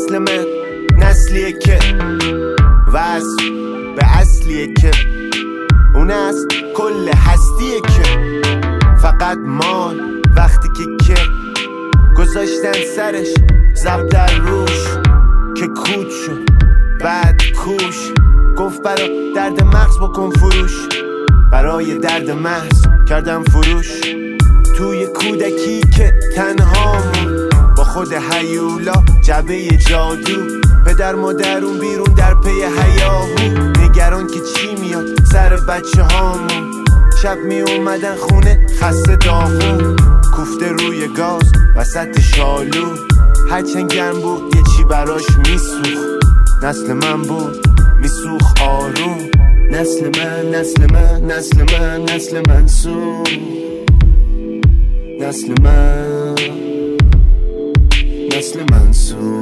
نسل من نسلیه که وصل به اصلیه که اون است کل هستیه که فقط مال وقتی که گذاشتن سرش زب در روش که کود شد بعد کوش گفت برا درد مغز بکن فروش برای درد محض کردم فروش توی کودکی که تنها بود با خود هیولا جبه جادو پدر مادرون بیرون در پی هیاهو نگران که چی میاد سر بچه هامون شب می اومدن خونه خسته داغون کوفته روی گاز وسط شالو هرچند گرم بود یه چی براش میسوخ نسل من بود میسوخ آروم نسل من نسل من نسل من نسل منصور نسل من نسل منصور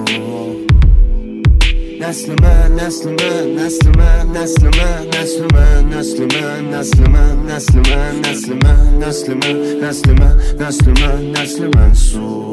نسل من نسل من نسل من نسل من نسل من نسل من نسل من نسل من نسل من نسل من نسل من نسل من نسل منصور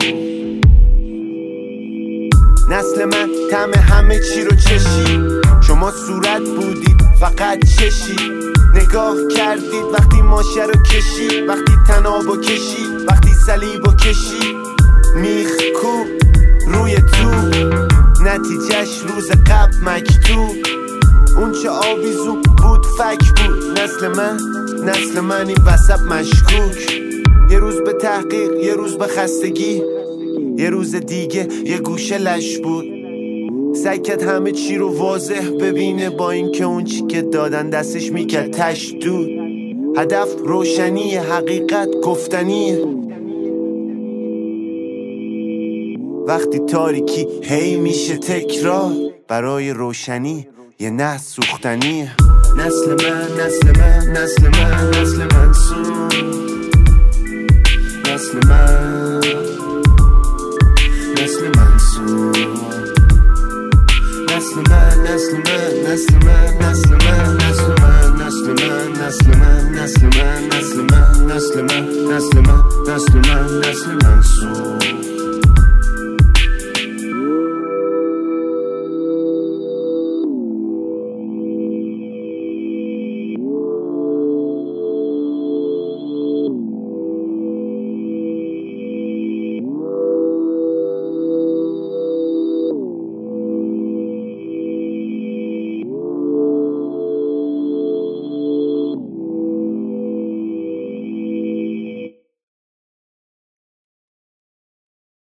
نسل من طعم همه چی رو چشید شما صورت بودید فقط چشید نگاه کردید وقتی ماشه رو کشید وقتی تنابو کشید وقتی صلیبو کشید میخ کوب روی تو نتیجهش روز قبل مکتوب اون چه آویزون بود فک بود نسل من این وسط مشکوک یه روز به تحقیق یه روز به خستگی یه روز دیگه یه گوشه لش بود سعی کرد همه چی رو واضح ببینه با این که اون چی که دادن دستش میکرد تشدود هدف روشنی حقیقت گفتنیه وقتی تاریکی هی میشه تکرار برای روشنی یه نه سوختنیه نسل من نسل من نسل من نسل منصور نسل من نسل منصور نسل من نسل من نسل من نسل من نسل من نسل من نسل من نسل من نسل من نسل من نسل من نسل من نسل منصور